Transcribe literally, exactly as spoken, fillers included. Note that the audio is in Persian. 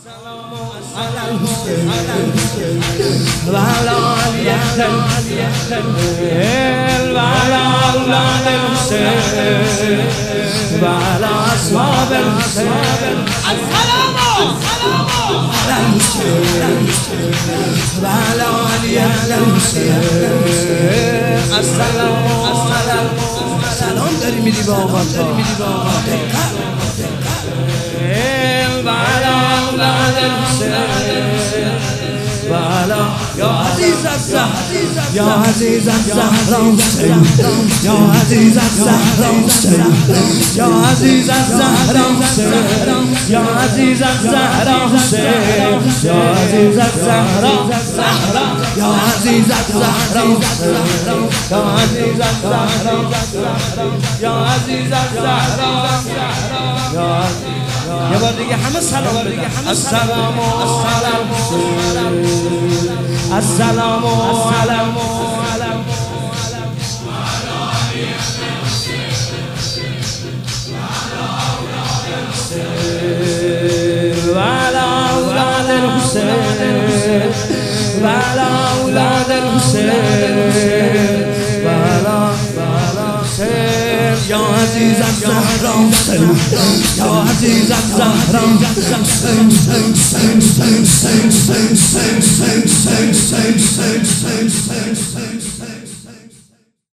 على الحسين وعلى علي وعلى أولاد الحسين وعلى أصحاب الحسين. السلام على الحسين وعلى علي الحسين. السلام سلام داری میدی با آقا وعلى أولاد الحسين وعلى يا عزيز الزهر يا عزيز الزهر حسين يا عزيز الزهر حسين يا عزيز الزهر حسين يا عزيز الزهر حسين يا عزيز الزهر يا عزيز الزهر يا عزيز الزهر يا عزيز الزهر يا يا بردی همه سلام بگه السلام السلام السلام السلام وعلى أولاد الحسين وعلى أولاد الحسين وعلى يا عزيز الزهر حسين يا عزيز الزهر حسين